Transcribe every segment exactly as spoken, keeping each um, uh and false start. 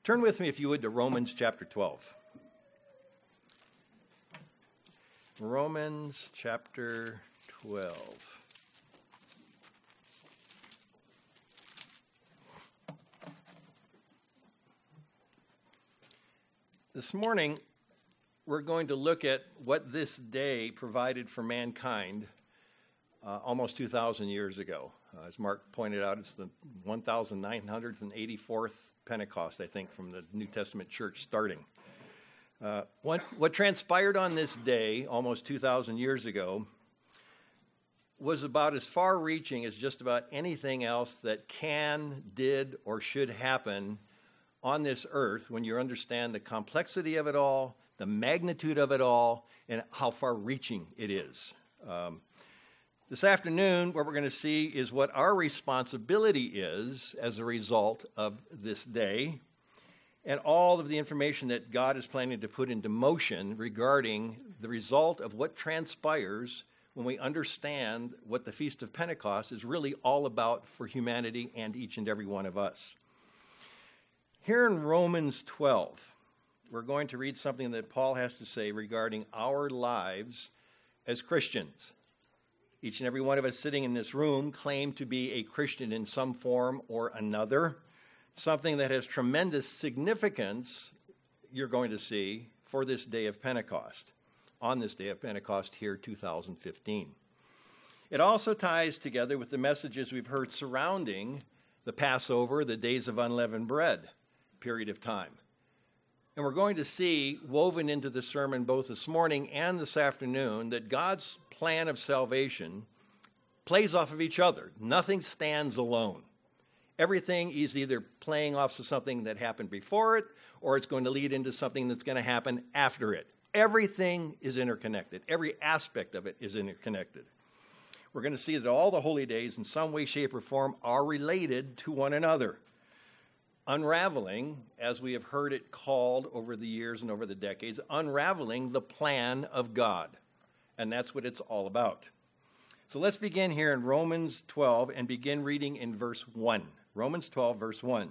Turn with me, if you would, to Romans chapter twelve. Romans chapter twelve. This morning, we're going to look at what this day provided for mankind uh, almost two thousand years ago. Uh, as Mark pointed out, it's the one thousand nine hundred eighty-fourth Pentecost, I think, from the New Testament church starting. Uh, what, what transpired on this day, almost two thousand years ago, was about as far-reaching as just about anything else that can, did, or should happen on this earth when you understand the complexity of it all, the magnitude of it all, and how far-reaching it is. Um, this afternoon, what we're going to see is what our responsibility is as a result of this day, and all of the information that God is planning to put into motion regarding the result of what transpires when we understand what the Feast of Pentecost is really all about for humanity and each and every one of us. Here in Romans twelve, we're going to read something that Paul has to say regarding our lives as Christians. Each and every one of us sitting in this room claim to be a Christian in some form or another, something that has tremendous significance, you're going to see, for this day of Pentecost, on this day of Pentecost here, two thousand fifteen. It also ties together with the messages we've heard surrounding the Passover, the days of unleavened bread period of time. And we're going to see, woven into the sermon both this morning and this afternoon, that God's plan of salvation plays off of each other. Nothing stands alone. Everything is either playing off of something that happened before it, or it's going to lead into something that's going to happen after it. Everything is interconnected. Every aspect of it is interconnected. We're going to see that all the holy days in some way, shape, or form are related to one another. Unraveling, as we have heard it called over the years and over the decades, unraveling the plan of God. And that's what it's all about. So let's begin here in Romans twelve and begin reading in verse one. Romans twelve, verse one.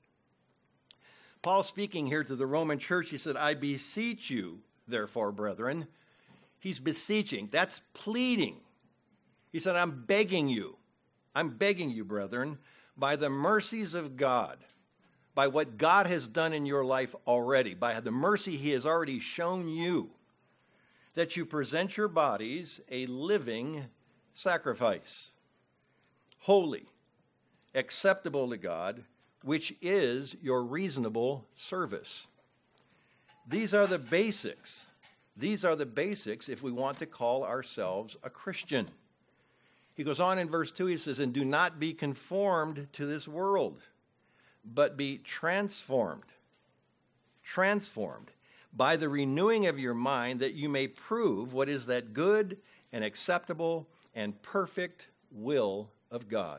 Paul speaking here to the Roman church, he said, I beseech you, therefore, brethren. He's beseeching. That's pleading. He said, I'm begging you. I'm begging you, brethren, by the mercies of God, by what God has done in your life already, by the mercy he has already shown you, that you present your bodies a living sacrifice, holy, acceptable to God, which is your reasonable service. These are the basics. These are the basics if we want to call ourselves a Christian. He goes on in verse two, he says, and do not be conformed to this world, but be transformed, transformed by the renewing of your mind, that you may prove what is that good and acceptable and perfect will of God.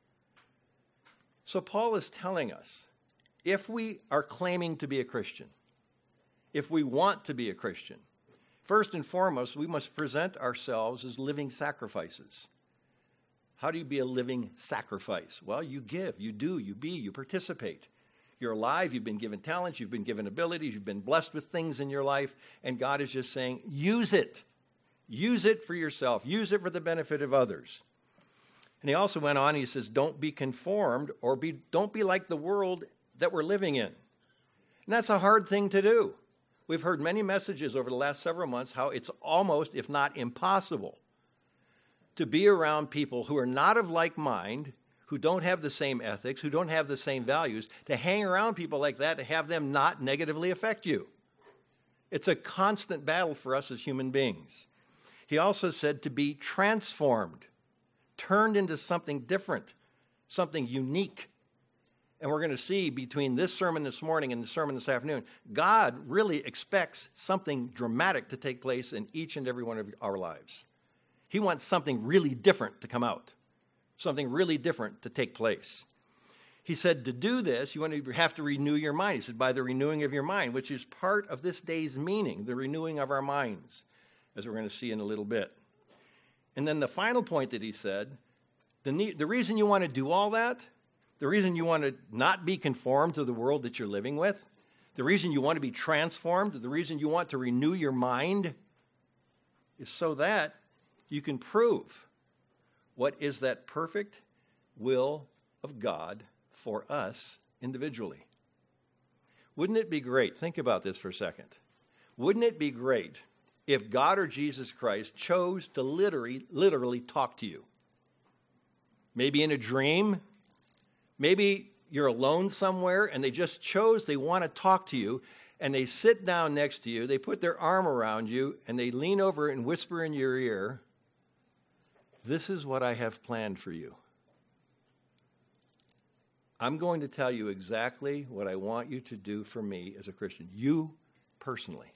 So Paul is telling us, if we are claiming to be a Christian, if we want to be a Christian, first and foremost, we must present ourselves as living sacrifices. How do you be a living sacrifice? Well, you give, you do, you be, you participate. You're alive, you've been given talents, you've been given abilities, you've been blessed with things in your life, and God is just saying, use it. Use it for yourself. Use it for the benefit of others. And he also went on, he says, don't be conformed or be don't be like the world that we're living in. And that's a hard thing to do. We've heard many messages over the last several months how it's almost, if not impossible, to be around people who are not of like mind, who don't have the same ethics, who don't have the same values, to hang around people like that, to have them not negatively affect you. It's a constant battle for us as human beings. He also said to be transformed, turned into something different, something unique. And we're going to see between this sermon this morning and the sermon this afternoon, God really expects something dramatic to take place in each and every one of our lives. He wants something really different to come out, something really different to take place. He said to do this, you want to have to renew your mind. He said by the renewing of your mind, which is part of this day's meaning, the renewing of our minds, as we're going to see in a little bit. And then the final point that he said, the, ne- the reason you want to do all that The reason you want to not be conformed to the world that you're living with, the reason you want to be transformed, the reason you want to renew your mind is so that you can prove what is that perfect will of God for us individually. Wouldn't it be great? Think about this for a second. Wouldn't it be great if God or Jesus Christ chose to literally, literally talk to you? Maybe in a dream. Maybe you're alone somewhere and they just chose, they want to talk to you, and they sit down next to you, they put their arm around you, and they lean over and whisper in your ear, "This is what I have planned for you. I'm going to tell you exactly what I want you to do for me as a Christian." You personally.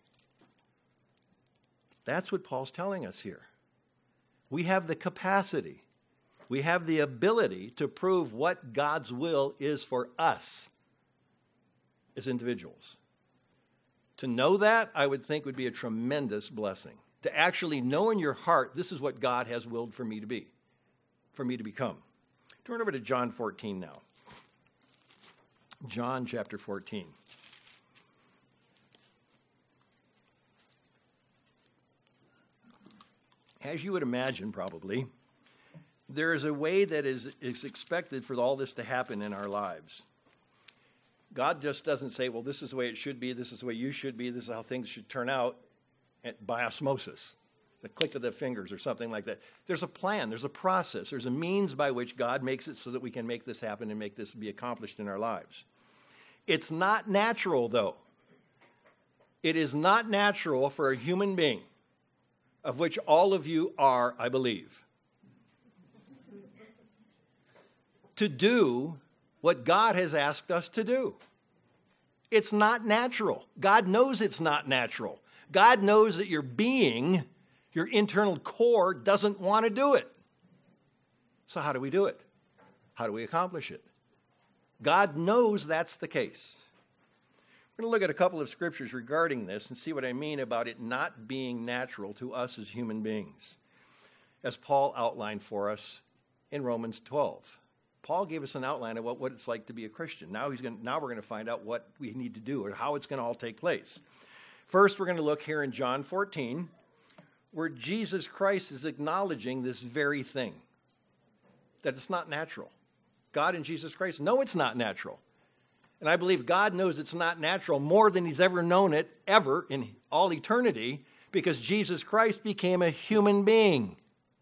That's what Paul's telling us here. We have the capacity, we have the ability to prove what God's will is for us as individuals. To know that, I would think, would be a tremendous blessing. To actually know in your heart, this is what God has willed for me to be, for me to become. Turn over to John fourteen now. John chapter fourteen. As you would imagine, probably, there is a way that is, is expected for all this to happen in our lives. God just doesn't say, well, this is the way it should be, this is the way you should be, this is how things should turn out, by osmosis, the click of the fingers or something like that. There's a plan, there's a process, there's a means by which God makes it so that we can make this happen and make this be accomplished in our lives. It's not natural, though. It is not natural for a human being, of which all of you are, I believe, to do what God has asked us to do. It's not natural. God knows it's not natural. God knows that your being, your internal core, doesn't want to do it. So how do we do it? How do we accomplish it? God knows that's the case. We're going to look at a couple of scriptures regarding this and see what I mean about it not being natural to us as human beings, as Paul outlined for us in Romans twelve. Paul gave us an outline of what, what it's like to be a Christian. Now, he's going, now we're going to find out what we need to do or how it's going to all take place. First, we're going to look here in John fourteen, where Jesus Christ is acknowledging this very thing, that it's not natural. God and Jesus Christ know it's not natural. And I believe God knows it's not natural more than he's ever known it, ever, in all eternity, because Jesus Christ became a human being.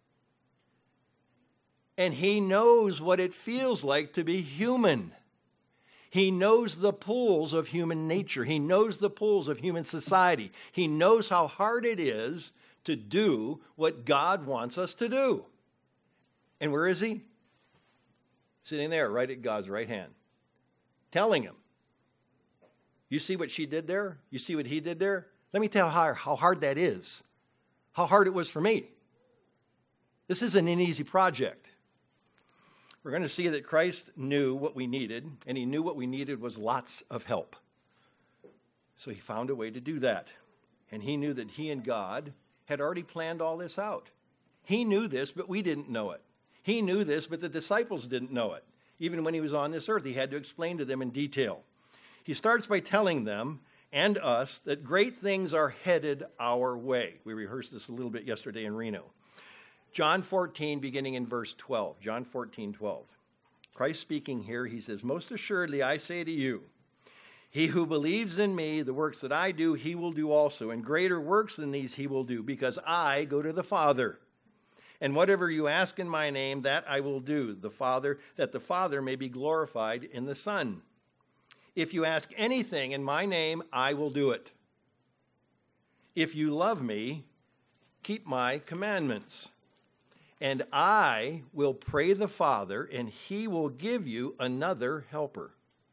And he knows what it feels like to be human. He knows the pulls of human nature. He knows the pulls of human society. He knows how hard it is to do what God wants us to do. And where is he? Sitting there, right at God's right hand, telling him, you see what she did there? You see what he did there? Let me tell you how, how hard that is. How hard it was for me. This isn't an easy project. We're going to see that Christ knew what we needed, and he knew what we needed was lots of help. So he found a way to do that. And he knew that he and God had already planned all this out. He knew this, but we didn't know it. He knew this, but the disciples didn't know it. Even when he was on this earth, he had to explain to them in detail. He starts by telling them and us that great things are headed our way. We rehearsed this a little bit yesterday in Reno. John fourteen, beginning in verse twelve. John fourteen, twelve. Christ speaking here, he says, most assuredly I say to you, he who believes in me, the works that I do, he will do also. And greater works than these he will do, because I go to the Father. And whatever you ask in my name, that I will do, the Father, that the Father may be glorified in the Son. If you ask anything in my name, I will do it. If you love me, keep my commandments. And I will pray the Father, and he will give you another helper,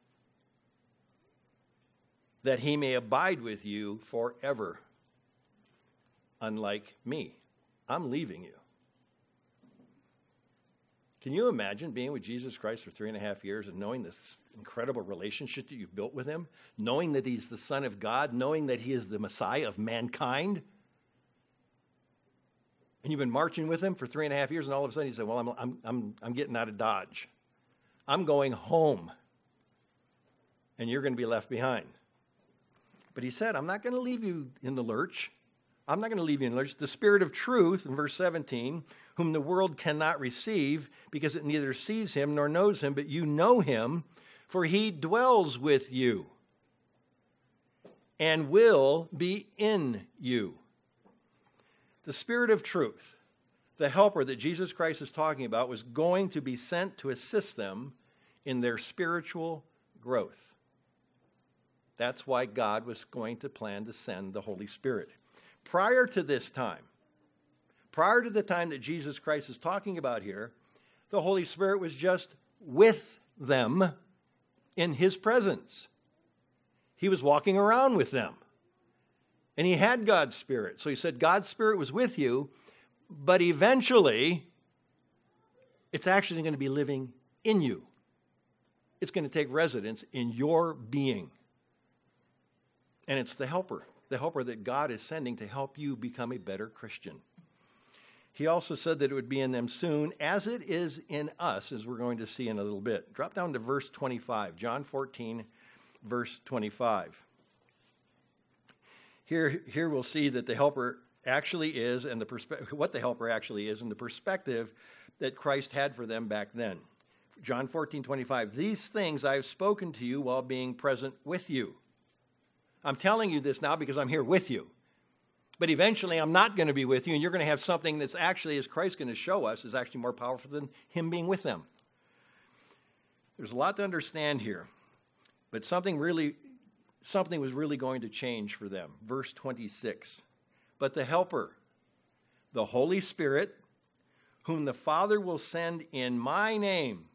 that he may abide with you forever. Unlike me, I'm leaving you. Can you imagine being with Jesus Christ for three and a half years and knowing this incredible relationship that you've built with him, knowing that he's the Son of God, knowing that he is the Messiah of mankind? And you've been marching with him for three and a half years, and all of a sudden you say, well, I'm, I'm, I'm, I'm getting out of Dodge. I'm going home, and you're going to be left behind. But he said, I'm not going to leave you in the lurch. I'm not going to leave you in the lurch. The Spirit of truth, in verse seventeen, whom the world cannot receive because it neither sees him nor knows him, but you know him, for he dwells with you and will be in you. The Spirit of truth, the helper that Jesus Christ is talking about, was going to be sent to assist them in their spiritual growth. That's why God was going to plan to send the Holy Spirit. Prior to this time, prior to the time that Jesus Christ is talking about here, the Holy Spirit was just with them in his presence. He was walking around with them. And he had God's Spirit. So he said, God's Spirit was with you, but eventually, it's actually going to be living in you. It's going to take residence in your being. And it's the helper, the helper that God is sending to help you become a better Christian. He also said that it would be in them soon, as it is in us, as we're going to see in a little bit. Drop down to verse twenty-five, John fourteen, verse twenty-five. Here, here we'll see that the helper actually is, and the perspe- what the helper actually is, and the perspective that Christ had for them back then. John fourteen, twenty-five, these things I have spoken to you while being present with you. I'm telling you this now because I'm here with you. But eventually I'm not going to be with you, and you're going to have something that's actually, as Christ's going to show us, is actually more powerful than him being with them. There's a lot to understand here, but something really, something was really going to change for them. Verse twenty-six, but the helper, the Holy Spirit, whom the Father will send in my name,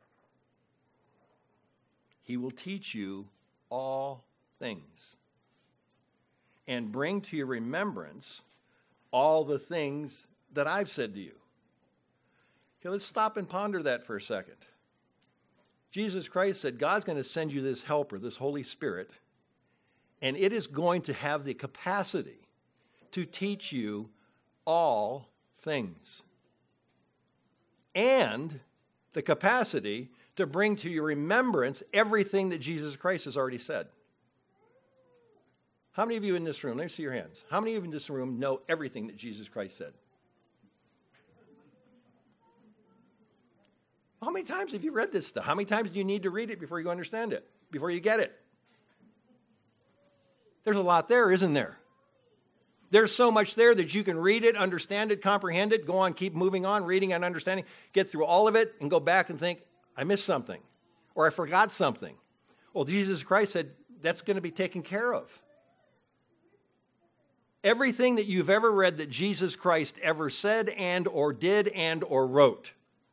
he will teach you all things and bring to your remembrance all the things that I've said to you. Okay, let's stop and ponder that for a second. Jesus Christ said, God's going to send you this helper, this Holy Spirit, and it is going to have the capacity to teach you all things. And the capacity to bring to your remembrance everything that Jesus Christ has already said. How many of you in this room, let me see your hands, how many of you in this room know everything that Jesus Christ said? How many times have you read this stuff? How many times do you need to read it before you understand it, before you get it? There's a lot there, isn't there? There's so much there that you can read it, understand it, comprehend it, go on, keep moving on, reading and understanding, get through all of it, and go back and think, I missed something, or I forgot something. Well, Jesus Christ said that's going to be taken care of. Everything that you've ever read that Jesus Christ ever said and or did and or wrote,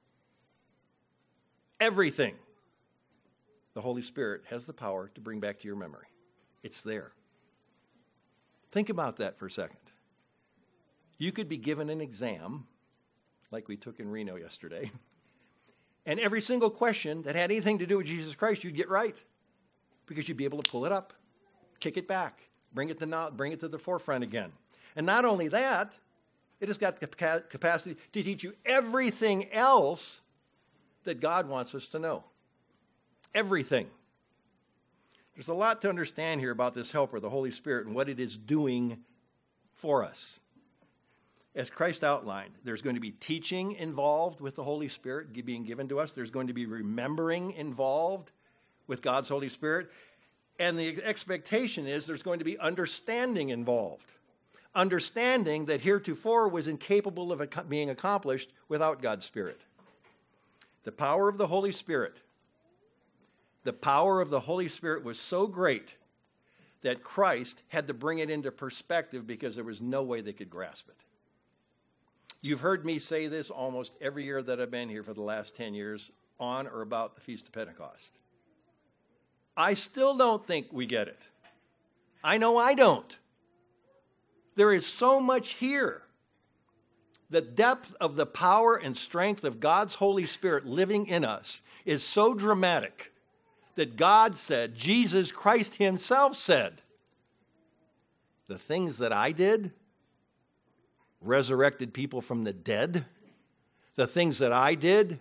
everything, the Holy Spirit has the power to bring back to your memory. It's there. Think about that for a second. You could be given an exam, like we took in Reno yesterday, and every single question that had anything to do with Jesus Christ, you'd get right, because you'd be able to pull it up, kick it back, bring it to now, bring it to the forefront again. And not only that, it has got the capacity to teach you everything else that God wants us to know. Everything. There's a lot to understand here about this helper, the Holy Spirit, and what it is doing for us. As Christ outlined, there's going to be teaching involved with the Holy Spirit being given to us. There's going to be remembering involved with God's Holy Spirit. And the expectation is there's going to be understanding involved. Understanding that heretofore was incapable of being accomplished without God's Spirit. The power of the Holy Spirit. The power of the Holy Spirit was so great that Christ had to bring it into perspective because there was no way they could grasp it. You've heard me say this almost every year that I've been here for the last ten years on or about the Feast of Pentecost. I still don't think we get it. I know I don't. There is so much here. The depth of the power and strength of God's Holy Spirit living in us is so dramatic that God said, Jesus Christ himself said, the things that I did, resurrected people from the dead, the things that I did,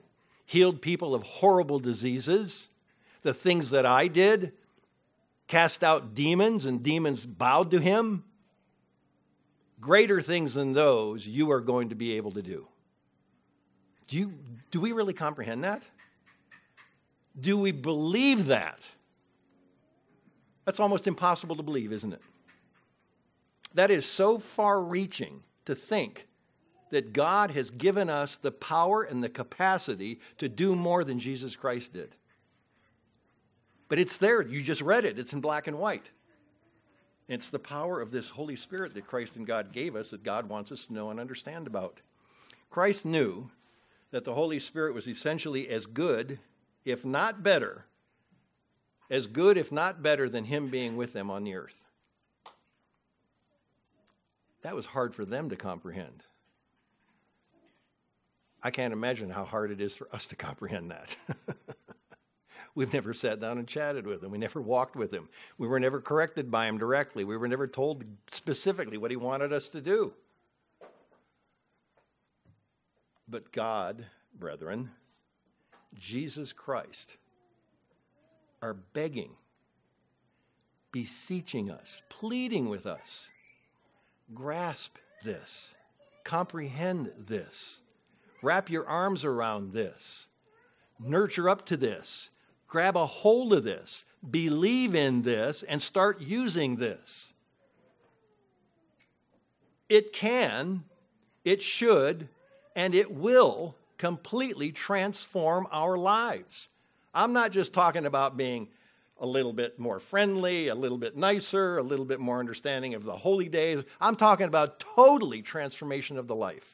healed people of horrible diseases, the things that I did, cast out demons and demons bowed to him. Greater things than those you are going to be able to do. Do you, do we really comprehend that? Do we believe that? That's almost impossible to believe, isn't it? That is so far-reaching to think that God has given us the power and the capacity to do more than Jesus Christ did. But it's there. You just read it. It's in black and white. It's the power of this Holy Spirit that Christ and God gave us that God wants us to know and understand about. Christ knew that the Holy Spirit was essentially as good, if not better, as good, if not better, than him being with them on the earth. That was hard for them to comprehend. I can't imagine how hard it is for us to comprehend that. We've never sat down and chatted with him. We never walked with him. We were never corrected by him directly. We were never told specifically what he wanted us to do. But God, brethren, Jesus Christ, are begging, beseeching us, pleading with us. Grasp this. Comprehend this. Wrap your arms around this. Nurture up to this. Grab a hold of this. Believe in this and start using this. It can, it should, and it will completely transform our lives. I'm not just talking about being a little bit more friendly, a little bit nicer, a little bit more understanding of the holy days. I'm talking about totally transformation of the life.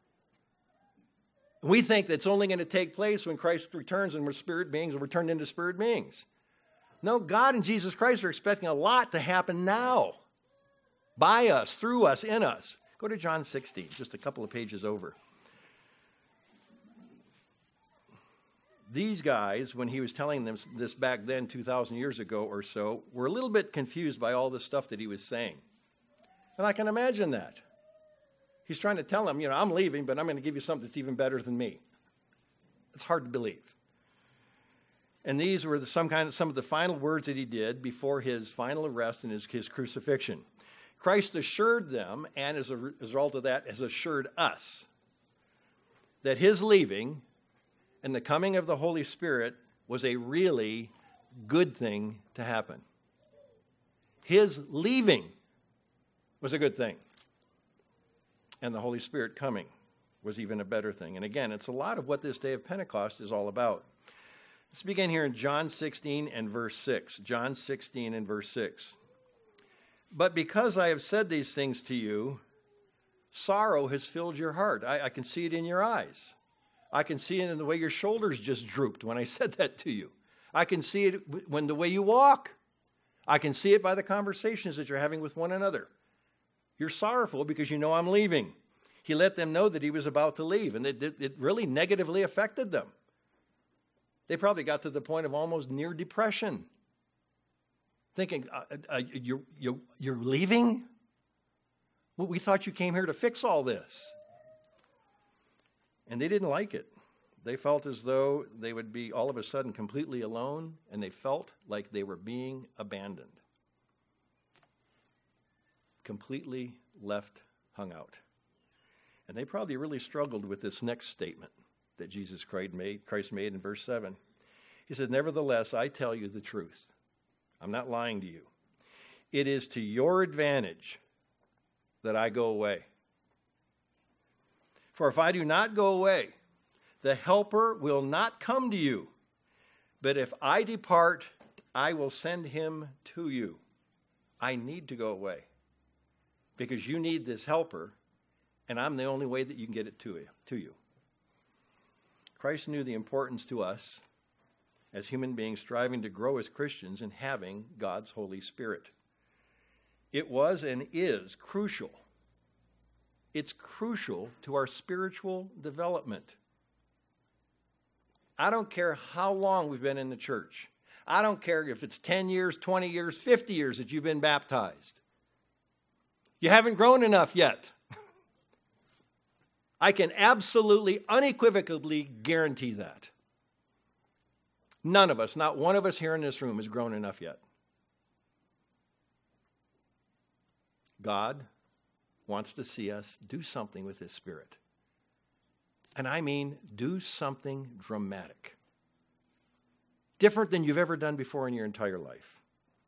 We think that's only going to take place when Christ returns and we're spirit beings and we're turned into spirit beings. No, God and Jesus Christ are expecting a lot to happen now. By us, through us, in us. Go to John sixteen, just a couple of pages over. These guys, when he was telling them this back then, two thousand years ago or so, were a little bit confused by all the stuff that he was saying. And I can imagine that. He's trying to tell them, you know, I'm leaving, but I'm going to give you something that's even better than me. It's hard to believe. And these were the, some kind of some of the final words that he did before his final arrest and his, his crucifixion. Christ assured them, and as a result of that, has assured us, that his leaving and the coming of the Holy Spirit was a really good thing to happen. His leaving was a good thing. And the Holy Spirit coming was even a better thing. And again, it's a lot of what this day of Pentecost is all about. Let's begin here in John sixteen and verse six. John sixteen and verse six. But because I have said these things to you, sorrow has filled your heart. I, I can see it in your eyes. I can see it in the way your shoulders just drooped when I said that to you. I can see it when the way you walk. I can see it by the conversations that you're having with one another. You're sorrowful because you know I'm leaving. He let them know that he was about to leave, and it, it really negatively affected them. They probably got to the point of almost near depression, thinking, uh, uh, you're, you're, you're leaving? Well, we thought you came here to fix all this. And they didn't like it. They felt as though they would be all of a sudden completely alone, and they felt like they were being abandoned. Completely left, hung out. And they probably really struggled with this next statement that Jesus Christ made, Christ made in verse seven. He said, nevertheless, I tell you the truth. I'm not lying to you. It is to your advantage that I go away. For if I do not go away, the Helper will not come to you. But if I depart, I will send him to you. I need to go away because you need this Helper, and I'm the only way that you can get it to you. To you. Christ knew the importance to us as human beings striving to grow as Christians in having God's Holy Spirit. It was and is crucial. It's crucial to our spiritual development. I don't care how long we've been in the church. I don't care if it's ten years, twenty years, fifty years that you've been baptized. You haven't grown enough yet. I can absolutely, unequivocally guarantee that. None of us, not one of us here in this room has grown enough yet. God wants to see us do something with his Spirit. And I mean, do something dramatic. Different than you've ever done before in your entire life.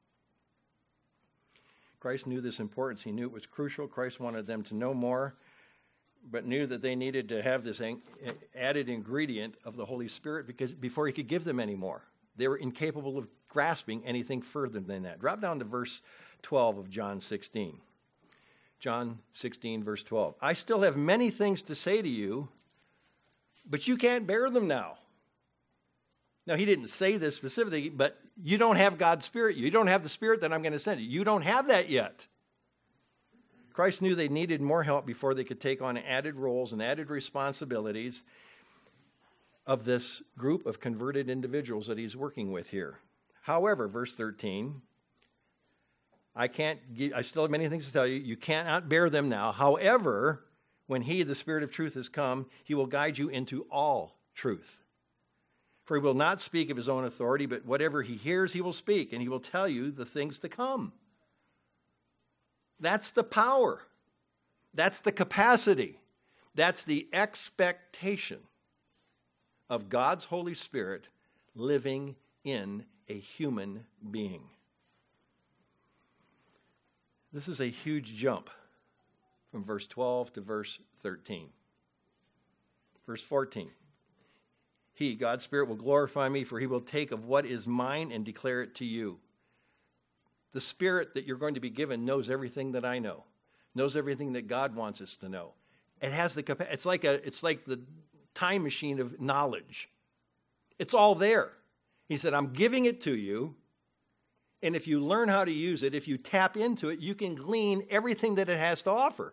Christ knew this importance. He knew it was crucial. Christ wanted them to know more, but knew that they needed to have this added ingredient of the Holy Spirit because before he could give them any more. They were incapable of grasping anything further than that. Drop down to verse twelve of John sixteen. John sixteen, verse twelve. I still have many things to say to you, but you can't bear them now. Now, he didn't say this specifically, but you don't have God's Spirit. You don't have the Spirit that I'm going to send you. You don't have that yet. Christ knew they needed more help before they could take on added roles and added responsibilities of this group of converted individuals that he's working with here. However, verse thirteen, I can't give, I still have many things to tell you. You cannot bear them now. However, when he, the Spirit of truth, has come, he will guide you into all truth. For he will not speak of his own authority, but whatever he hears, he will speak, and he will tell you the things to come. That's the power. That's the capacity. That's the expectation of God's Holy Spirit living in a human being. This is a huge jump from verse twelve to verse thirteen. Verse fourteen. He, God's Spirit, will glorify me, for he will take of what is mine and declare it to you. The Spirit that you're going to be given knows everything that I know, knows everything that God wants us to know. It has the capacity. It's like a, it's like the time machine of knowledge. It's all there. He said, I'm giving it to you, and if you learn how to use it, if you tap into it, you can glean everything that it has to offer.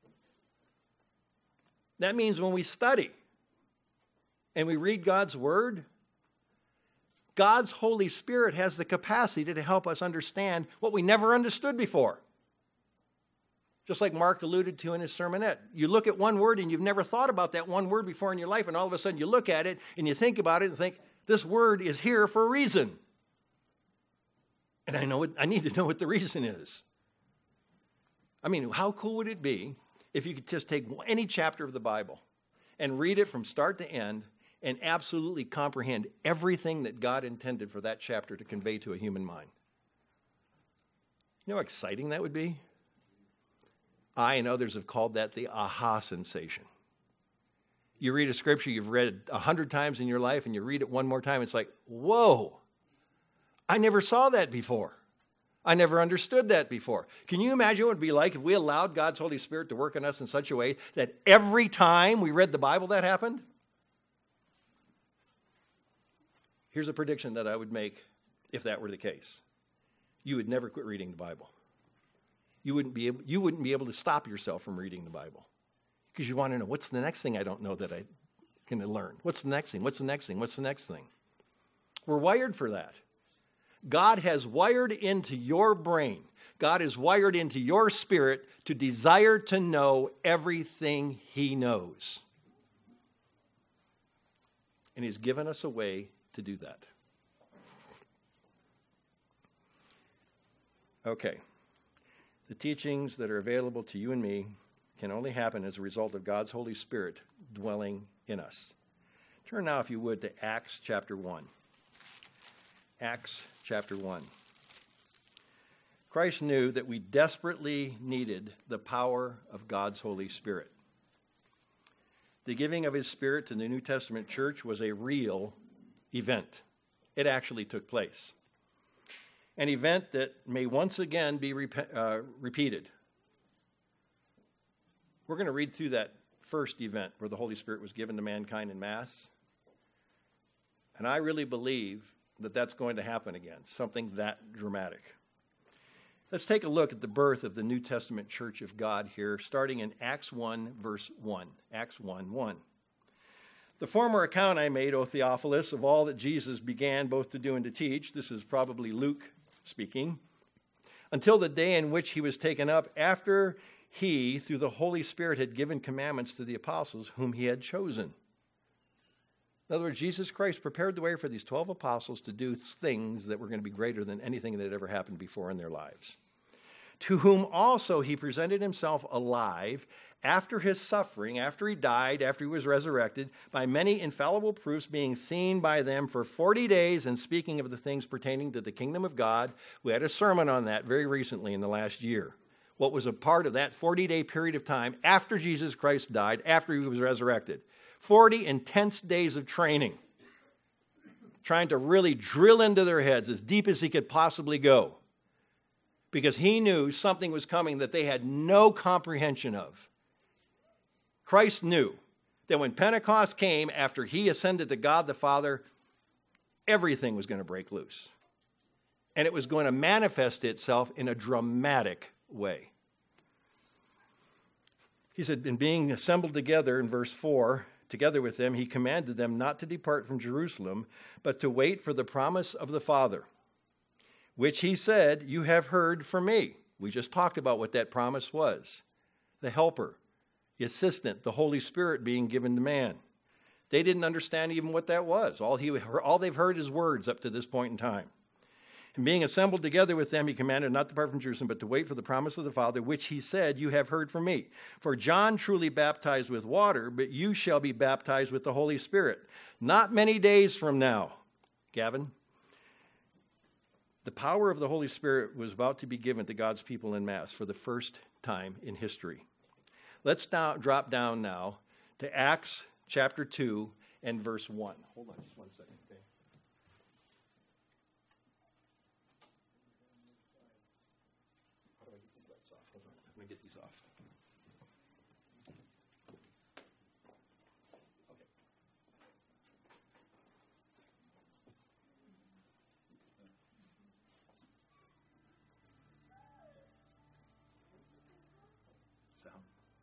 That means when we study and we read God's Word, God's Holy Spirit has the capacity to help us understand what we never understood before. Just like Mark alluded to in his sermonette. You look at one word and you've never thought about that one word before in your life, and all of a sudden you look at it and you think about it and think, this word is here for a reason. And I know it, I need to know what the reason is. I mean, how cool would it be if you could just take any chapter of the Bible and read it from start to end and absolutely comprehend everything that God intended for that chapter to convey to a human mind? You know how exciting that would be? I and others have called that the aha sensation. You read a scripture you've read a hundred times in your life, and you read it one more time, it's like, whoa, I never saw that before. I never understood that before. Can you imagine what it would be like if we allowed God's Holy Spirit to work in us in such a way that every time we read the Bible that happened? Here's a prediction that I would make if that were the case. You would never quit reading the Bible. You wouldn't be able, you wouldn't be able to stop yourself from reading the Bible because you want to know, what's the next thing I don't know that I can learn? What's the next thing? What's the next thing? What's the next thing? We're wired for that. God has wired into your brain, God is wired into your spirit to desire to know everything he knows. And he's given us a way to do that. Okay. The teachings that are available to you and me can only happen as a result of God's Holy Spirit dwelling in us. Turn now, if you would, to Acts chapter one. Acts chapter one. Christ knew that we desperately needed the power of God's Holy Spirit. The giving of his Spirit to the New Testament church was a real event. It actually took place. An event that may once again be rep- uh, repeated. We're going to read through that first event where the Holy Spirit was given to mankind in mass. And I really believe that that's going to happen again, something that dramatic. Let's take a look at the birth of the New Testament Church of God here, starting in Acts one, verse one. Acts one, one. The former account I made, O Theophilus, of all that Jesus began both to do and to teach, this is probably Luke speaking, until the day in which he was taken up, after he, through the Holy Spirit, had given commandments to the apostles whom he had chosen. In other words, Jesus Christ prepared the way for these twelve apostles to do things that were going to be greater than anything that had ever happened before in their lives. To whom also he presented himself alive after his suffering, after he died, after he was resurrected, by many infallible proofs, being seen by them for forty days, and speaking of the things pertaining to the kingdom of God. We had a sermon on that very recently in the last year. What was a part of that forty-day period of time after Jesus Christ died, after he was resurrected. forty intense days of training, trying to really drill into their heads as deep as he could possibly go, because he knew something was coming that they had no comprehension of. Christ knew that when Pentecost came, after he ascended to God the Father, everything was going to break loose. And it was going to manifest itself in a dramatic way. He said, in being assembled together, in verse four, together with them, he commanded them not to depart from Jerusalem, but to wait for the promise of the Father, which he said, you have heard from me. We just talked about what that promise was. The helper, the assistant, the Holy Spirit being given to man. They didn't understand even what that was. All, he, all they've heard is words up to this point in time. And being assembled together with them, he commanded not to depart from Jerusalem, but to wait for the promise of the Father, which he said, you have heard from me. For John truly baptized with water, but you shall be baptized with the Holy Spirit. Not many days from now, Gavin, the power of the Holy Spirit was about to be given to God's people en masse for the first time in history. Let's now drop down now to Acts chapter two and verse one. Hold on just one second. Okay. How do I get these lights off? Hold on. Let me get these off. Okay. Sound.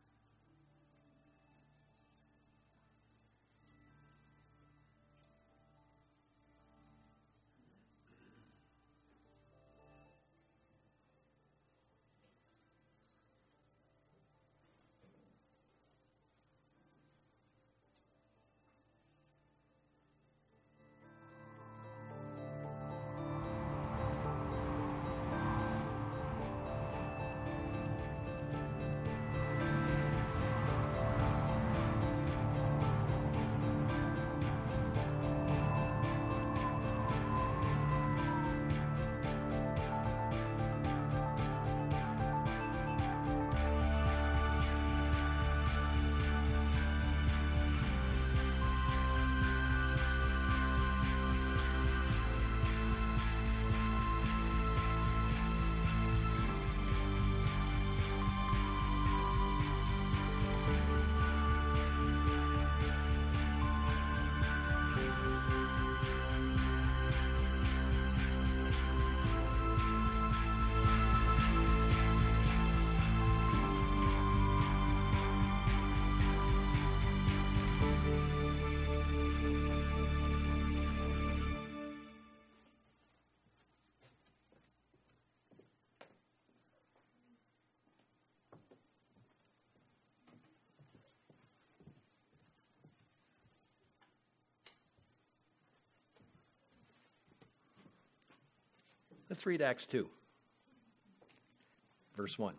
Let's read Acts two, verse one.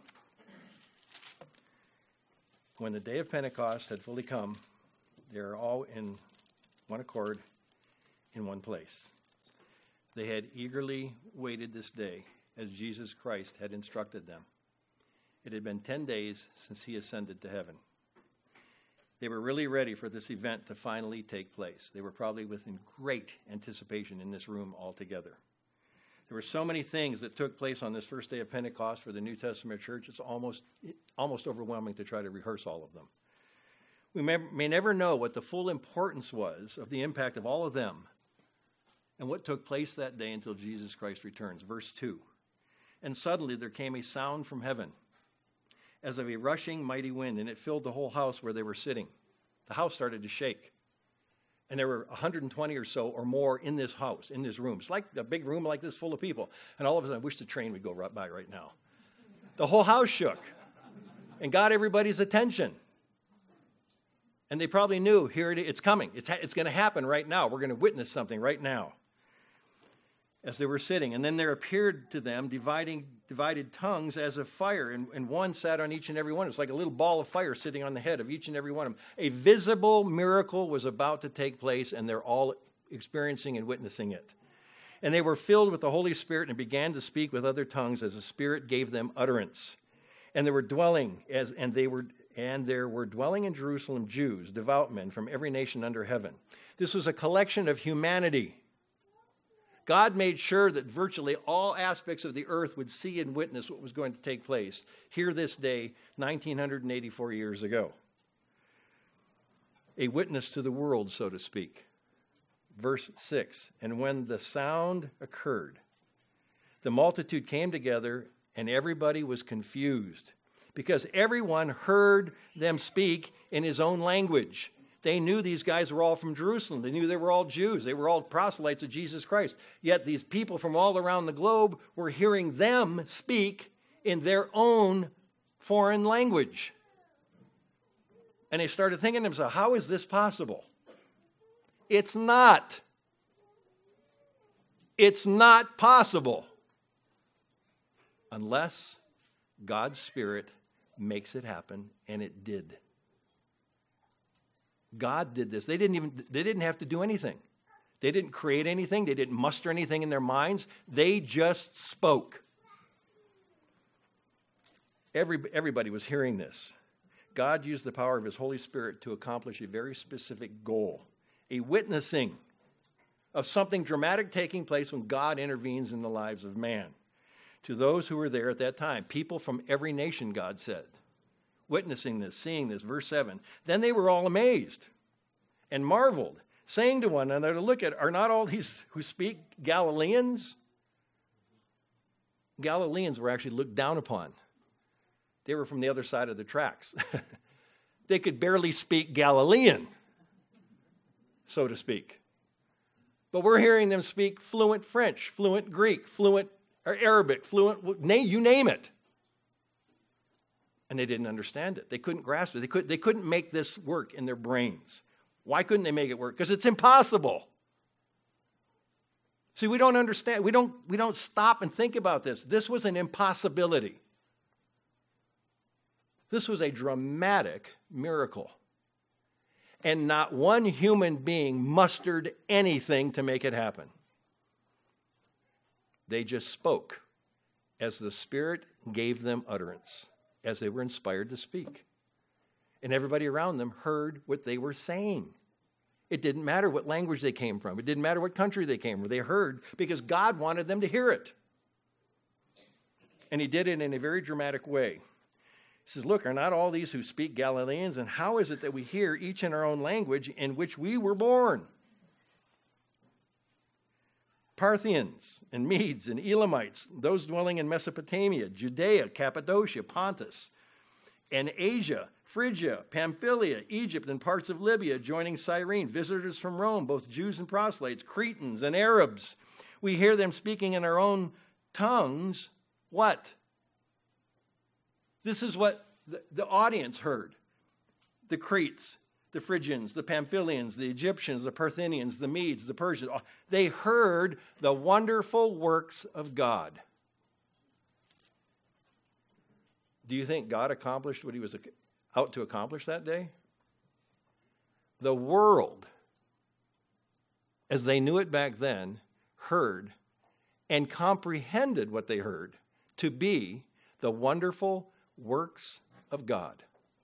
When the day of Pentecost had fully come, they were all in one accord in one place. They had eagerly waited this day, as Jesus Christ had instructed them. It had been ten days since he ascended to heaven. They were really ready for this event to finally take place. They were probably within great anticipation in this room altogether. There were so many things that took place on this first day of Pentecost for the New Testament church, it's almost, almost overwhelming to try to rehearse all of them. We may, may never know what the full importance was of the impact of all of them and what took place that day until Jesus Christ returns. Verse two. And suddenly there came a sound from heaven as of a rushing mighty wind, and it filled the whole house where they were sitting. The house started to shake. And there were one hundred twenty or so or more in this house, in this room. It's like a big room like this full of people. And all of a sudden, I wish the train would go right by right now. The whole house shook and got everybody's attention. And they probably knew, here it is, it's coming. It's, ha- it's going to happen right now. We're going to witness something right now. As they were sitting. And then there appeared to them dividing, divided tongues as of fire, and, and one sat on each and every one. It's like a little ball of fire sitting on the head of each and every one of them. A visible miracle was about to take place, and they're all experiencing and witnessing it. And they were filled with the Holy Spirit and began to speak with other tongues as the Spirit gave them utterance. And they were dwelling as and they were and there were dwelling in Jerusalem Jews, devout men from every nation under heaven. This was a collection of humanity. God made sure that virtually all aspects of the earth would see and witness what was going to take place here this day, one thousand nine hundred eighty-four years ago. A witness to the world, so to speak. Verse six, and when the sound occurred, the multitude came together, and everybody was confused, because everyone heard them speak in his own language. They knew these guys were all from Jerusalem. They knew they were all Jews. They were all proselytes of Jesus Christ. Yet these people from all around the globe were hearing them speak in their own foreign language. And they started thinking to themselves, how is this possible? It's not. It's not possible unless God's Spirit makes it happen, and it did. God did this. They didn't even they didn't have to do anything. They didn't create anything. They didn't muster anything in their minds. They just spoke. Every, everybody was hearing this. God used the power of his Holy Spirit to accomplish a very specific goal, a witnessing of something dramatic taking place when God intervenes in the lives of man. To those who were there at that time, people from every nation, God said, witnessing this, seeing this. Verse seven, then they were all amazed and marveled, saying to one another, look at, are not all these who speak Galileans? Galileans were actually looked down upon. They were from the other side of the tracks. They could barely speak Galilean, so to speak. But we're hearing them speak fluent French, fluent Greek, fluent or Arabic, fluent, you name it. And they didn't understand it. They couldn't grasp it. They, could, they couldn't make this work in their brains. Why couldn't they make it work? Because it's impossible. See, we don't understand. We don't, we don't stop and think about this. This was an impossibility. This was a dramatic miracle. And not one human being mustered anything to make it happen. They just spoke as the Spirit gave them utterance, as they were inspired to speak. And everybody around them heard what they were saying. It didn't matter what language they came from. It didn't matter what country they came from. They heard because God wanted them to hear it. And he did it in a very dramatic way. He says, look, are not all these who speak Galileans? And how is it that we hear each in our own language in which we were born? Parthians and Medes and Elamites, those dwelling in Mesopotamia, Judea, Cappadocia, Pontus, and Asia, Phrygia, Pamphylia, Egypt, and parts of Libya, joining Cyrene, visitors from Rome, both Jews and proselytes, Cretans and Arabs. We hear them speaking in our own tongues. What? This is what the, the audience heard. The Cretes, the Phrygians, the Pamphylians, the Egyptians, the Parthians, the Medes, the Persians. They heard the wonderful works of God. Do you think God accomplished what he was out to accomplish that day? The world, as they knew it back then, heard and comprehended what they heard to be the wonderful works of God.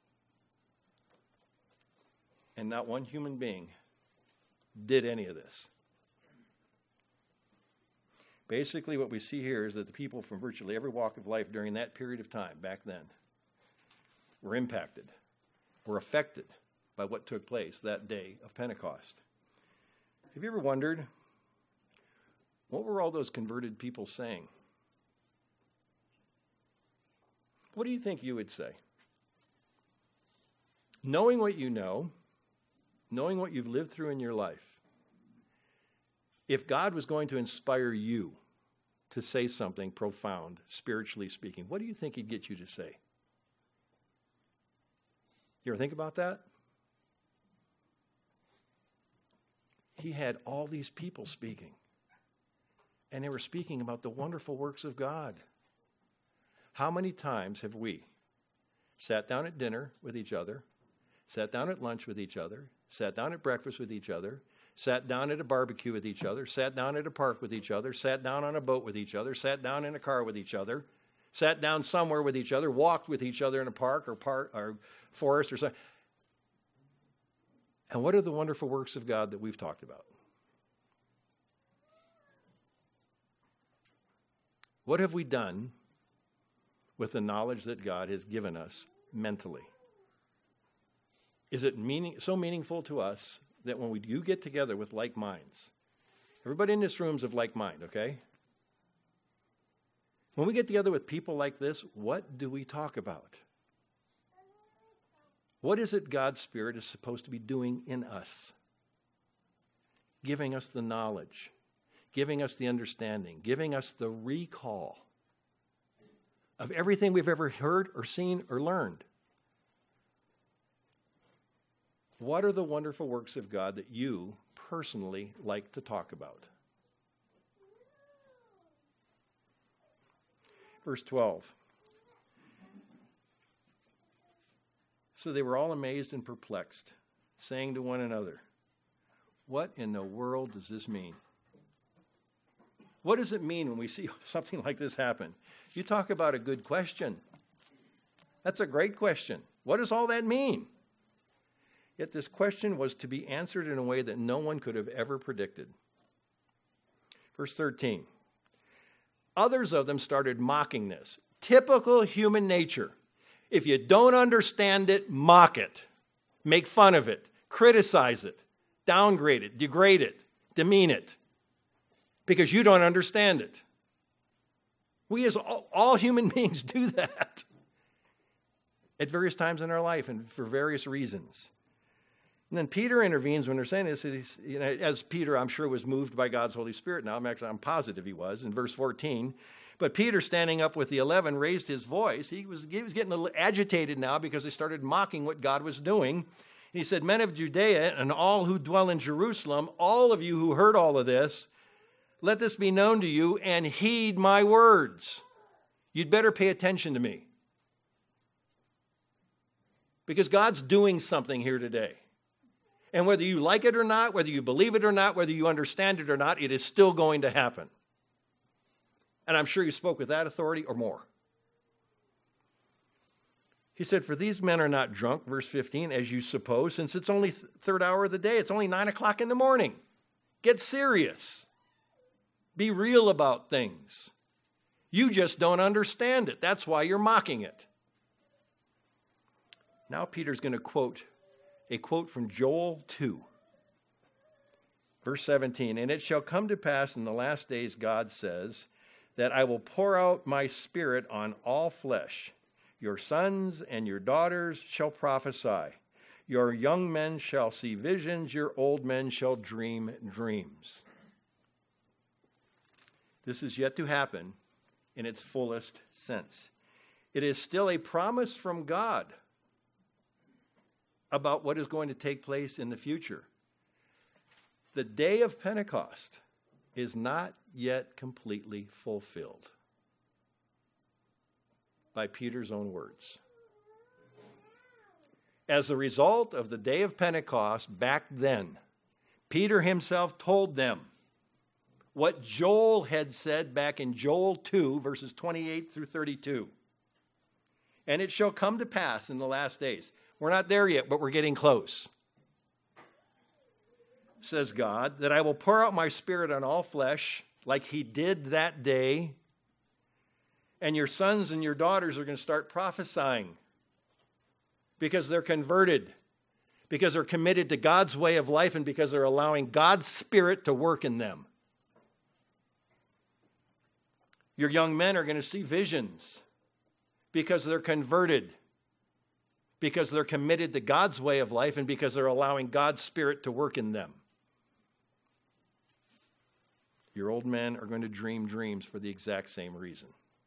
And not one human being did any of this. Basically, what we see here is that the people from virtually every walk of life during that period of time, back then, were impacted, were affected by what took place that day of Pentecost. Have you ever wondered, what were all those converted people saying? What do you think you would say? Knowing what you know, knowing what you've lived through in your life, if God was going to inspire you to say something profound, spiritually speaking, what do you think he'd get you to say? You ever think about that? he had all these people speaking. And they were speaking about the wonderful works of God. How many times have we sat down at dinner with each other, sat down at lunch with each other, sat down at breakfast with each other, sat down at a barbecue with each other, sat down at a park with each other, sat down on a boat with each other, sat down in a car with each other, sat down somewhere with each other, walked with each other in a park or park or forest or something. And what are the wonderful works of God that we've talked about? What have we done with the knowledge that God has given us mentally? Is it meaning, so meaningful to us that when we do get together with like minds, everybody in this room is of like mind, okay? When we get together with people like this, what do we talk about? What is it God's Spirit is supposed to be doing in us? Giving us the knowledge, giving us the understanding, giving us the recall of everything we've ever heard or seen or learned. What are the wonderful works of God that you personally like to talk about? Verse twelve. So they were all amazed and perplexed, saying to one another, "What in the world does this mean?" What does it mean when we see something like this happen? You talk about a good question. That's a great question. What does all that mean? Yet this question was to be answered in a way that no one could have ever predicted. Verse thirteen. Others of them started mocking this. Typical human nature. If you don't understand it, mock it. Make fun of it. Criticize it. Downgrade it. Degrade it. Demean it. Because you don't understand it. We as all, all human beings do that at various times in our life and for various reasons. And then Peter intervenes when they're saying this. You know, as Peter, I'm sure, was moved by God's Holy Spirit. Now, I'm actually, I'm positive he was in verse fourteen. But Peter, standing up with the eleven, raised his voice. He was, he was getting a little agitated now because they started mocking what God was doing. And he said, "Men of Judea and all who dwell in Jerusalem, all of you who heard all of this, let this be known to you and heed my words." You'd better pay attention to me. Because God's doing something here today. And whether you like it or not, whether you believe it or not, whether you understand it or not, it is still going to happen. And I'm sure you spoke with that authority or more. He said, "For these men are not drunk," verse fifteen, "as you suppose, since it's only th- third hour of the day. It's only nine o'clock in the morning. Get serious. Be real about things. You just don't understand it. That's why you're mocking it." Now Peter's going to quote a quote from Joel two. Verse seventeen, "And it shall come to pass in the last days," God says, "that I will pour out my spirit on all flesh. Your sons and your daughters shall prophesy. Your young men shall see visions. Your old men shall dream dreams." This is yet to happen in its fullest sense. It is still a promise from God about what is going to take place in the future. The day of Pentecost is not yet completely fulfilled, by Peter's own words. As a result of the day of Pentecost back then, Peter himself told them what Joel had said back in Joel two, verses twenty-eight through thirty-two. "And it shall come to pass in the last days." We're not there yet, but we're getting close. Says God, "that I will pour out my spirit on all flesh, like he did that day. And your sons and your daughters are going to start prophesying because they're converted, because they're committed to God's way of life, and because they're allowing God's Spirit to work in them. Your young men are going to see visions because they're converted, because they're committed to God's way of life, and because they're allowing God's Spirit to work in them. Your old men are going to dream dreams for the exact same reason."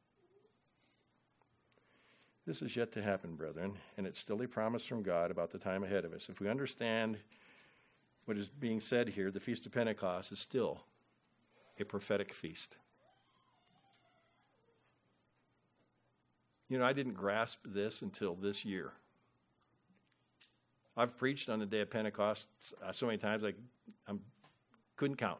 This is yet to happen, brethren, and it's still a promise from God about the time ahead of us. If we understand what is being said here, the Feast of Pentecost, is still a prophetic feast. You know, I didn't grasp this until this year. I've preached on the day of Pentecost uh, so many times I I'm, couldn't count.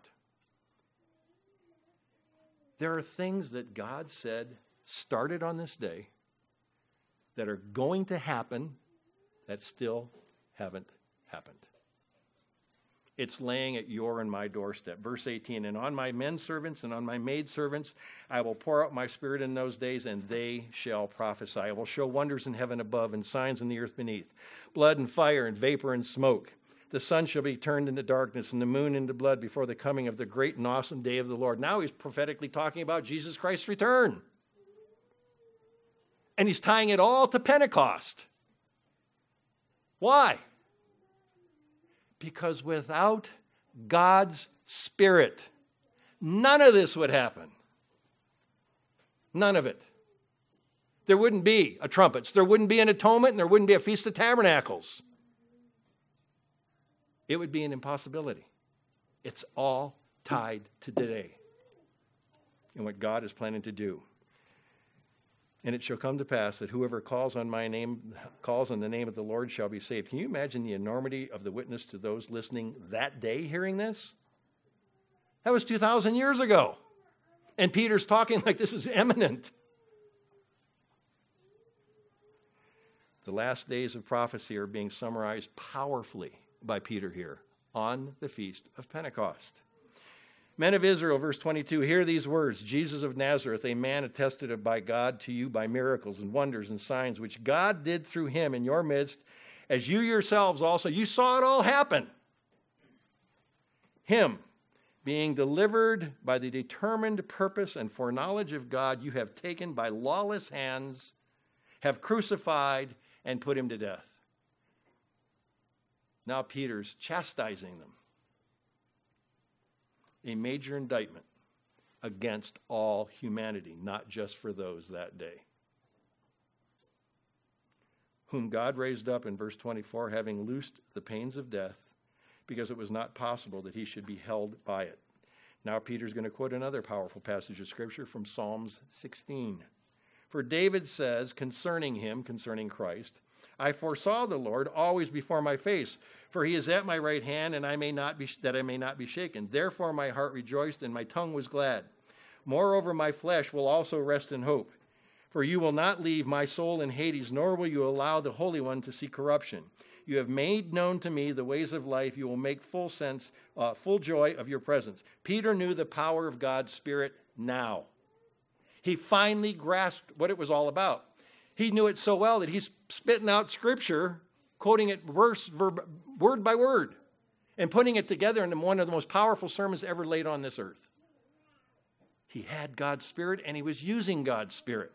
There are things that God said started on this day that are going to happen that still haven't happened. It's laying at your and my doorstep. Verse eighteen, and on my men servants and on my maid servants I will pour out my spirit in those days, and they shall prophesy. I will show wonders in heaven above and signs in the earth beneath, blood and fire and vapor and smoke. The sun shall be turned into darkness and the moon into blood before the coming of the great and awesome day of the Lord. Now he's prophetically talking about Jesus Christ's return. And he's tying it all to Pentecost. Why? Because without God's Spirit, none of this would happen. None of it. There wouldn't be a trumpets, there wouldn't be an atonement, and there wouldn't be a Feast of Tabernacles. It would be an impossibility. It's all tied to today and what God is planning to do. And it shall come to pass that whoever calls on my name, calls on the name of the Lord shall be saved. Can you imagine the enormity of the witness to those listening that day hearing this? That was two thousand years ago. And Peter's talking like this is imminent. The last days of prophecy are being summarized powerfully by Peter here on the Feast of Pentecost. Men of Israel, verse twenty-two, hear these words. Jesus of Nazareth, a man attested by God to you by miracles and wonders and signs, which God did through him in your midst, as you yourselves also, you saw it all happen. Him, being delivered by the determined purpose and foreknowledge of God, you have taken by lawless hands, have crucified, and put him to death. Now Peter's chastising them. A major indictment against all humanity, not just for those that day. Whom God raised up in verse twenty-four, having loosed the pains of death, because it was not possible that he should be held by it. Now Peter's going to quote another powerful passage of Scripture from Psalms sixteen. For David says concerning him, concerning Christ, I foresaw the Lord always before my face, for he is at my right hand, and I may not be that I may not be shaken. Therefore my heart rejoiced, and my tongue was glad. Moreover, my flesh will also rest in hope. For you will not leave my soul in Hades, nor will you allow the Holy One to see corruption. You have made known to me the ways of life. You will make full sense, uh, full joy of your presence. Peter knew the power of God's Spirit now. He finally grasped what it was all about. He knew it so well that he's spitting out Scripture, quoting it verse, verb, word by word, and putting it together in one of the most powerful sermons ever laid on this earth. He had God's Spirit, and he was using God's Spirit.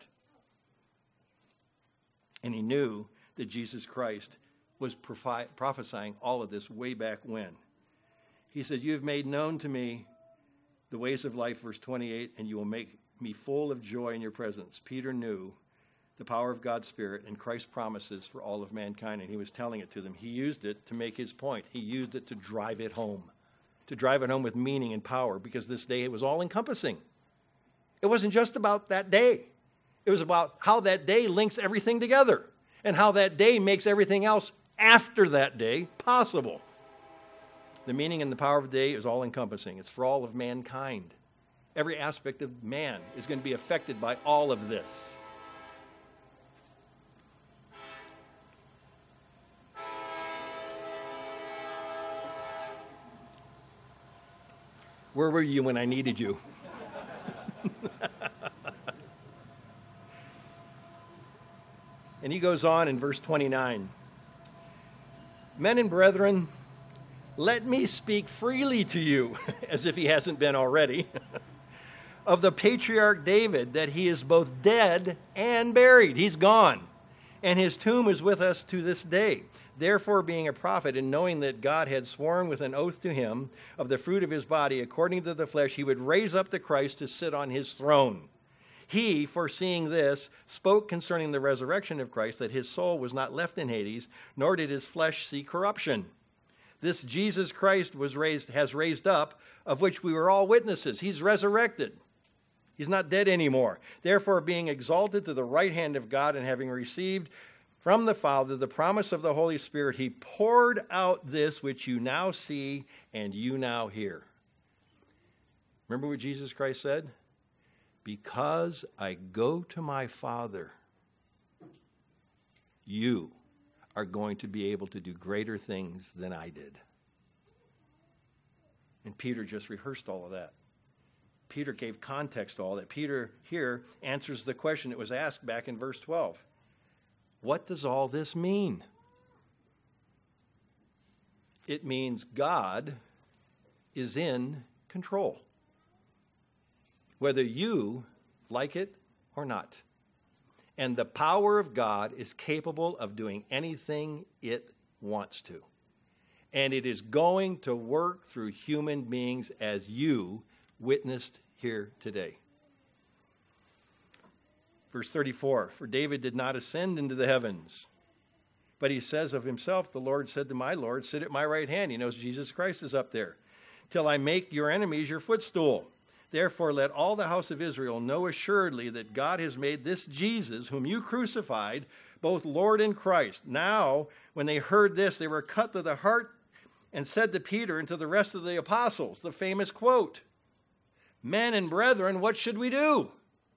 And he knew that Jesus Christ was prophi- prophesying all of this way back when. He said, you have made known to me the ways of life, verse twenty-eight, and you will make me full of joy in your presence. Peter knew the power of God's Spirit and Christ's promises for all of mankind, and he was telling it to them. He used it to make his point. He used it to drive it home, to drive it home with meaning and power, because this day it was all-encompassing. It wasn't just about that day. It was about how that day links everything together and how that day makes everything else after that day possible. The meaning and the power of the day is all-encompassing. It's for all of mankind. Every aspect of man is going to be affected by all of this. Where were you when I needed you? And he goes on in verse twenty-nine. Men and brethren, let me speak freely to you, as if he hasn't been already, of the patriarch David, that he is both dead and buried. He's gone, and his tomb is with us to this day. Therefore, being a prophet, and knowing that God had sworn with an oath to him of the fruit of his body, according to the flesh, he would raise up the Christ to sit on his throne. He, foreseeing this, spoke concerning the resurrection of Christ, that his soul was not left in Hades, nor did his flesh see corruption. This Jesus Christ was raised, has raised up, of which we were all witnesses. He's resurrected. He's not dead anymore. Therefore, being exalted to the right hand of God and having received from the Father the promise of the Holy Spirit, he poured out this which you now see and you now hear. Remember what Jesus Christ said? Because I go to my Father, you are going to be able to do greater things than I did. And Peter just rehearsed all of that. Peter gave context to all that. Peter here answers the question that was asked back in verse twelve. What does all this mean? It means God is in control, whether you like it or not. And the power of God is capable of doing anything it wants to. And it is going to work through human beings as you witnessed here today. Verse thirty-four, for David did not ascend into the heavens, but he says of himself, the Lord said to my Lord, sit at my right hand. He knows Jesus Christ is up there. Till I make your enemies your footstool. Therefore, let all the house of Israel know assuredly that God has made this Jesus, whom you crucified, both Lord and Christ. Now, when they heard this, they were cut to the heart and said to Peter and to the rest of the apostles, the famous quote, men and brethren, what should we do?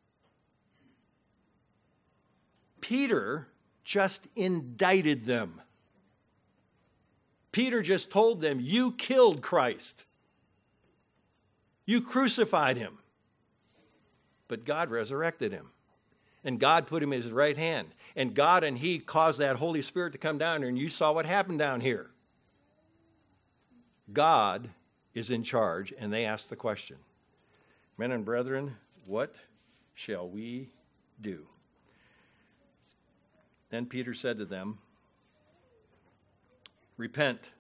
Peter just indicted them. Peter just told them, you killed Christ. You crucified him. But God resurrected him. And God put him in his right hand. And God and he caused that Holy Spirit to come down here. And you saw what happened down here. God is in charge. And they asked the question, men and brethren, what shall we do? Then Peter said to them, repent.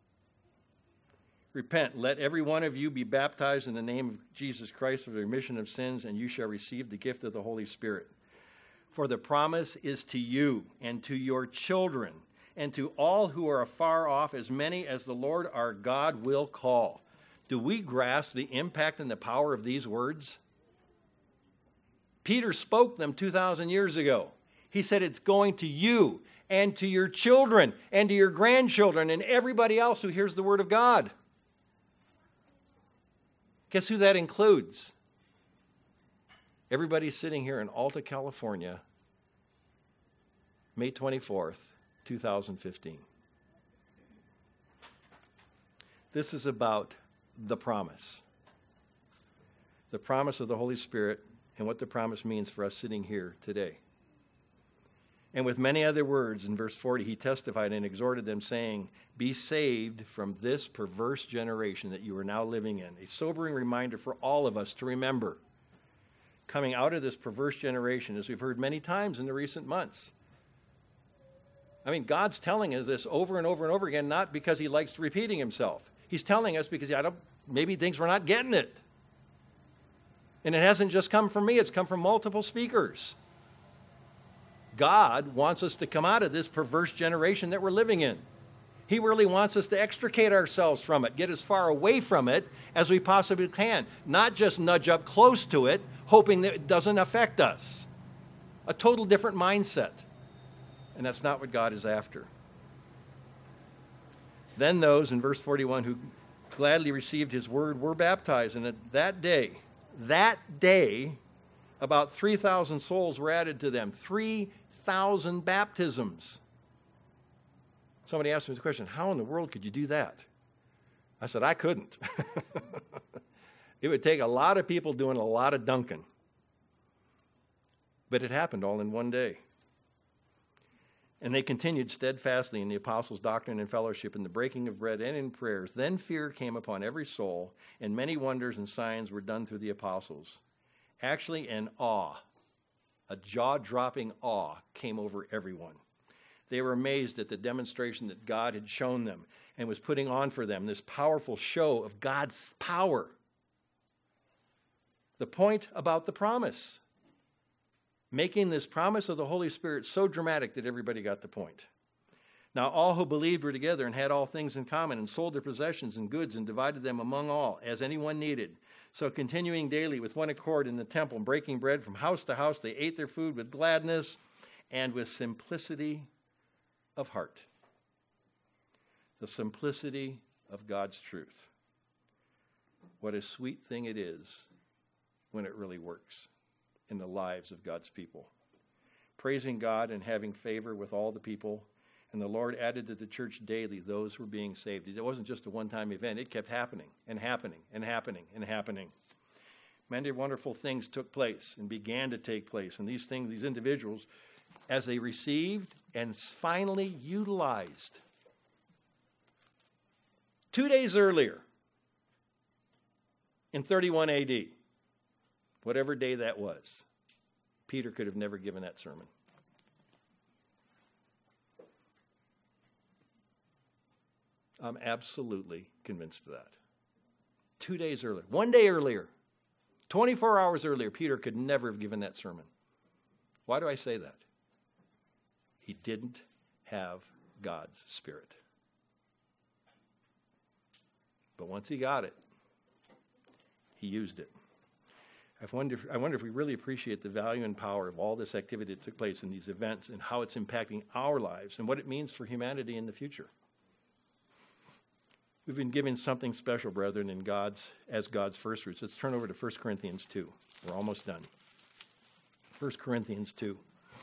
Repent, let every one of you be baptized in the name of Jesus Christ for the remission of sins, and you shall receive the gift of the Holy Spirit. For the promise is to you and to your children and to all who are afar off, as many as the Lord our God will call. Do we grasp the impact and the power of these words? Peter spoke them two thousand years ago. He said it's going to you and to your children and to your grandchildren and everybody else who hears the word of God. Guess who that includes? Everybody sitting here in Alta, California, May twenty-fourth, two thousand fifteen. This is about the promise. The promise of the Holy Spirit and what the promise means for us sitting here today. And with many other words, in verse forty, he testified and exhorted them, saying, be saved from this perverse generation that you are now living in. A sobering reminder for all of us to remember. Coming out of this perverse generation, as we've heard many times in the recent months. I mean, God's telling us this over and over and over again, not because he likes repeating himself. He's telling us because I don't, maybe thinks we're not getting it. And it hasn't just come from me, it's come from multiple speakers. God wants us to come out of this perverse generation that we're living in. He really wants us to extricate ourselves from it, get as far away from it as we possibly can, not just nudge up close to it, hoping that it doesn't affect us. A total different mindset. And that's not what God is after. Then those, in verse forty-one, who gladly received his word were baptized. And at that day, that day, about three thousand souls were added to them. three thousand baptisms. Somebody asked me the question, how in the world could you do that? I said, I couldn't. It would take a lot of people doing a lot of dunking. But it happened all in one day. And they continued steadfastly in the apostles' doctrine and fellowship, in the breaking of bread and in prayers. Then fear came upon every soul, and many wonders and signs were done through the apostles. Actually, an awe, a jaw-dropping awe came over everyone. They were amazed at the demonstration that God had shown them and was putting on for them, this powerful show of God's power. The point about the promise, making this promise of the Holy Spirit so dramatic that everybody got the point. Now all who believed were together and had all things in common, and sold their possessions and goods and divided them among all, as anyone needed. So continuing daily with one accord in the temple and breaking bread from house to house, they ate their food with gladness and with simplicity of heart. The simplicity of God's truth. What a sweet thing it is when it really works in the lives of God's people. Praising God and having favor with all the people. And the Lord added to the church daily those who were being saved. It wasn't just a one-time event. It kept happening and happening and happening and happening. Many wonderful things took place and began to take place. And these things, these individuals, as they received and finally utilized. Two days earlier, in thirty-one A D, whatever day that was, Peter could have never given that sermon. I'm absolutely convinced of that. Two days earlier, one day earlier, twenty-four hours earlier, Peter could never have given that sermon. Why do I say that? He didn't have God's Spirit. But once he got it, he used it. I wonder, I wonder if we really appreciate the value and power of all this activity that took place in these events and how it's impacting our lives and what it means for humanity in the future. We've been given something special, brethren, in God's as God's first fruits. Let's turn over to First Corinthians two. We're almost done. First Corinthians two.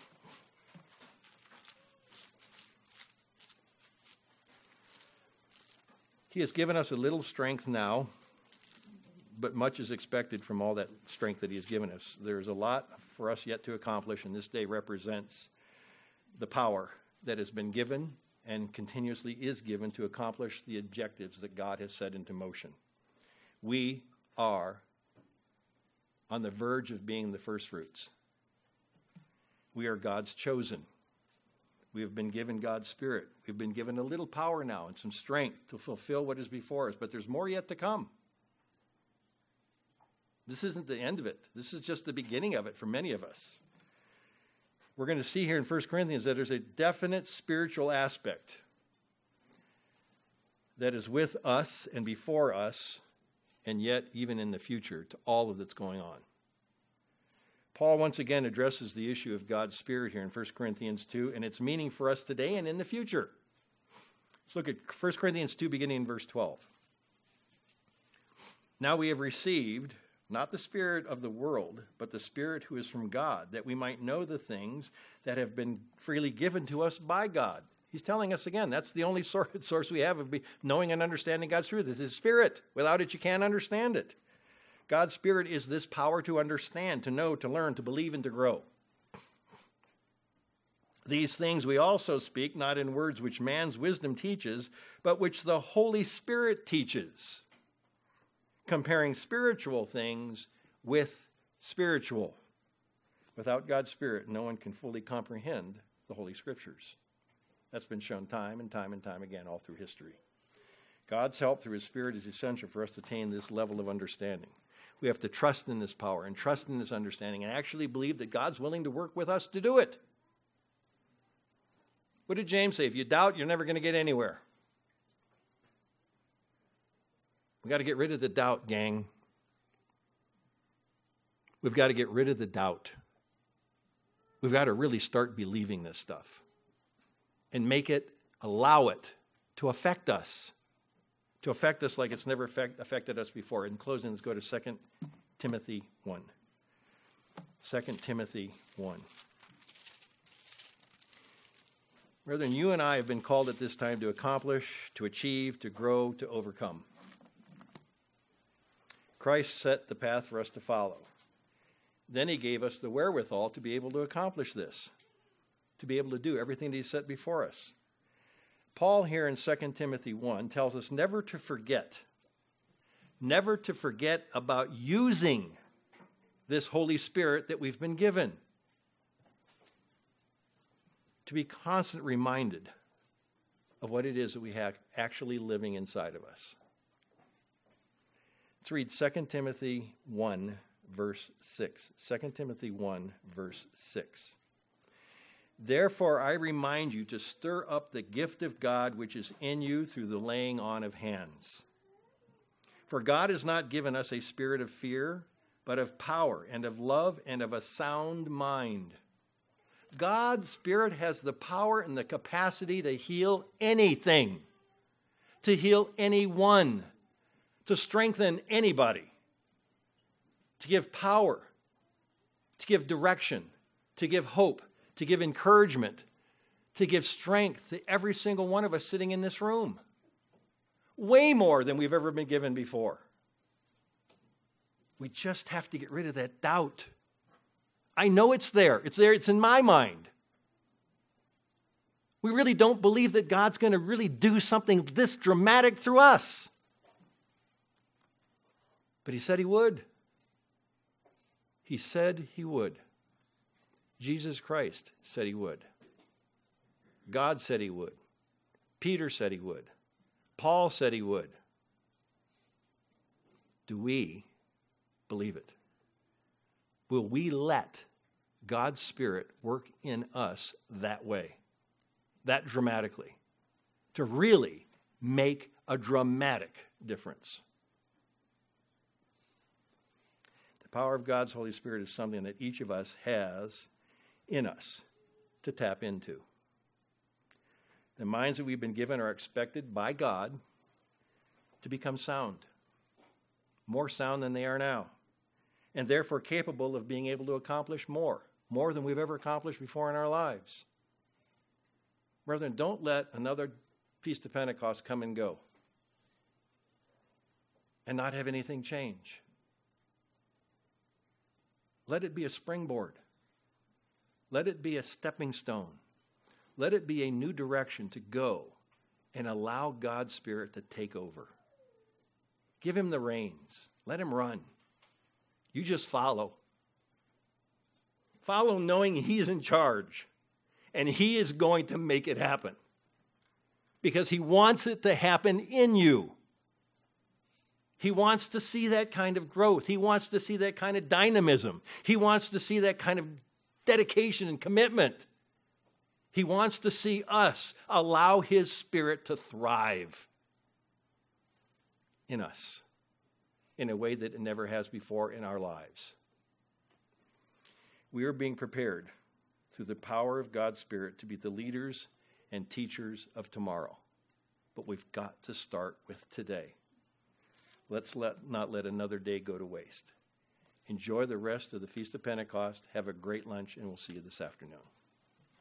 He has given us a little strength now, but much is expected from all that strength that he has given us. There's a lot for us yet to accomplish, and this day represents the power that has been given and continuously is given to accomplish the objectives that God has set into motion. We are on the verge of being the first fruits. We are God's chosen. We have been given God's Spirit. We've been given a little power now and some strength to fulfill what is before us, but there's more yet to come. This isn't the end of it. This is just the beginning of it for many of us. We're going to see here in First Corinthians that there's a definite spiritual aspect that is with us and before us, and yet even in the future to all of that's going on. Paul once again addresses the issue of God's Spirit here in First Corinthians two and its meaning for us today and in the future. Let's look at First Corinthians two beginning in verse twelve. Now we have received not the spirit of the world, but the Spirit who is from God, that we might know the things that have been freely given to us by God. He's telling us again, that's the only source we have of knowing and understanding God's truth, is His Spirit. Without it, you can't understand it. God's Spirit is this power to understand, to know, to learn, to believe, and to grow. These things we also speak, not in words which man's wisdom teaches, but which the Holy Spirit teaches, comparing spiritual things with spiritual. Without God's Spirit, no one can fully comprehend the Holy Scriptures. That's been shown time and time and time again all through history. God's help through His Spirit is essential for us to attain this level of understanding. We have to trust in this power and trust in this understanding and actually believe that God's willing to work with us to do it. What did James say? If you doubt, you're never going to get anywhere. We've got to get rid of the doubt, gang. We've got to get rid of the doubt. We've got to really start believing this stuff and make it, allow it to affect us, to affect us like it's never affect, affected us before. In closing, let's go to Second Timothy one. Second Timothy one. Brethren, you and I have been called at this time to accomplish, to achieve, to grow, to overcome. Christ set the path for us to follow. Then He gave us the wherewithal to be able to accomplish this, to be able to do everything that He set before us. Paul here in Second Timothy one tells us never to forget, never to forget about using this Holy Spirit that we've been given. To be constantly reminded of what it is that we have actually living inside of us. Let's read Second Timothy one, verse six. Second Timothy one, verse six. Therefore, I remind you to stir up the gift of God which is in you through the laying on of hands. For God has not given us a spirit of fear, but of power and of love and of a sound mind. God's Spirit has the power and the capacity to heal anything, to heal anyone, to strengthen anybody, to give power, to give direction, to give hope, to give encouragement, to give strength to every single one of us sitting in this room. Way more than we've ever been given before. We just have to get rid of that doubt. I know it's there. It's there. It's in my mind. We really don't believe that God's going to really do something this dramatic through us. But he said he would. He said he would. Jesus Christ said he would. God said he would. Peter said he would. Paul said he would. Do we believe it? Will we let God's Spirit work in us that way, that dramatically, to really make a dramatic difference? The power of God's Holy Spirit is something that each of us has in us to tap into. The minds that we've been given are expected by God to become sound, more sound than they are now, and therefore capable of being able to accomplish more, more than we've ever accomplished before in our lives. Brethren, don't let another Feast of Pentecost come and go and not have anything change. Let it be a springboard. Let it be a stepping stone. Let it be a new direction to go and allow God's Spirit to take over. Give him the reins. Let him run. You just follow. Follow knowing he's in charge. And he is going to make it happen. Because he wants it to happen in you. He wants to see that kind of growth. He wants to see that kind of dynamism. He wants to see that kind of dedication and commitment. He wants to see us allow his Spirit to thrive in us in a way that it never has before in our lives. We are being prepared through the power of God's Spirit to be the leaders and teachers of tomorrow. But we've got to start with today. Let's let, not let another day go to waste. Enjoy the rest of the Feast of Pentecost. Have a great lunch, and we'll see you this afternoon.